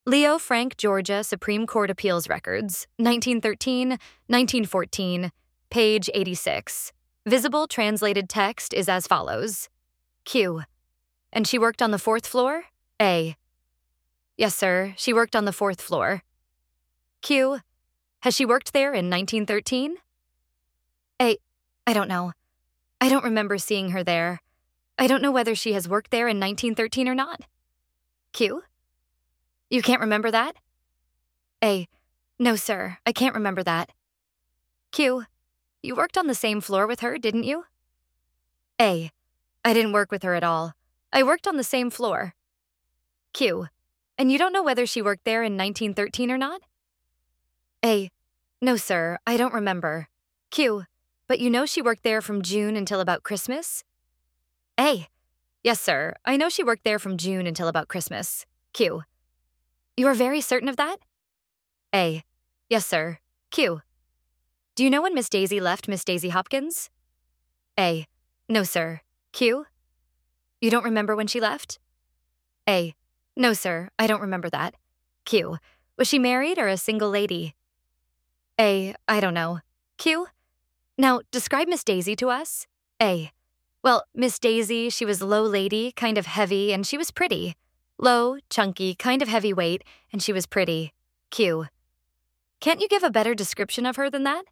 Leo Frank, Georgia Supreme Court Appeals Records, 1913, 1914, page 86. Visible translated text is as follows. Q. And she worked on the 4th floor? A. Yes, sir, she worked on the 4th floor. Q. Has she worked there in 1913? A. I don't know. I don't remember seeing her there. I don't know whether she has worked there in 1913 or not. Q. You can't remember that? A. No, sir, I can't remember that. Q. You worked on the same floor with her, didn't you? A. I didn't work with her at all. I worked on the same floor. Q. And you don't know whether she worked there in 1913 or not? A. No, sir, I don't remember. Q. But you know she worked there from June until about Christmas? A. Yes, sir, I know she worked there from June until about Christmas. Q. You are very certain of that? A. Yes, sir. Q. Do you know when Miss Daisy left Miss Daisy Hopkins? A. No, sir. Q. You don't remember when she left? A. No, sir, I don't remember that. Q. Was she married or a single lady? A. I don't know. Q. Now, describe Miss Daisy to us. A. Well, Miss Daisy, she was low lady, kind of heavy, and she was pretty. Low, chunky, kind of heavyweight, and she was pretty. Q. Can't you give a better description of her than that?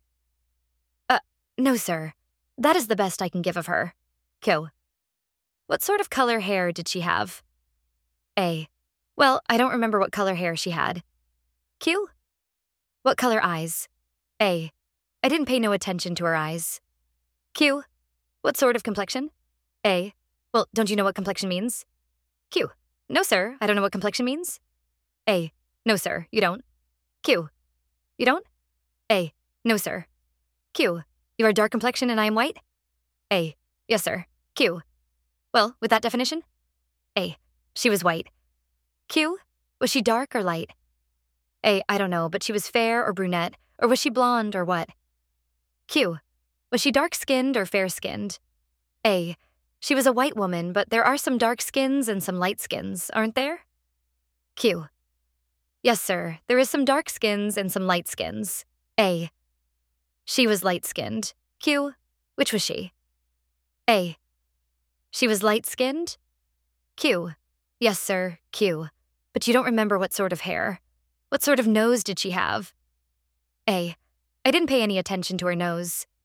No, sir. That is the best I can give of her. Q. What sort of color hair did she have? A. Well, I don't remember what color hair she had. Q. What color eyes? A. I didn't pay no attention to her eyes. Q. What sort of complexion? A. Well, don't you know what complexion means? Q. No, sir, I don't know what complexion means. A. No, sir, you don't. Q. You don't? A. No, sir. Q. You are dark complexion and I am white? A. Yes, sir. Q. Well, with that definition? A. She was white. Q. Was she dark or light? A. I don't know, but she was fair or brunette, or was she blonde or what? Q. Was she dark-skinned or fair-skinned? A. She was a white woman, but there are some dark skins and some light skins, aren't there? Q. Yes, sir, there is some dark skins and some light skins. A. She was light-skinned. Q. Which was she? A. She was light-skinned? Q. Yes, sir, Q. But you don't remember what sort of hair. What sort of nose did she have? A. I didn't pay any attention to her nose.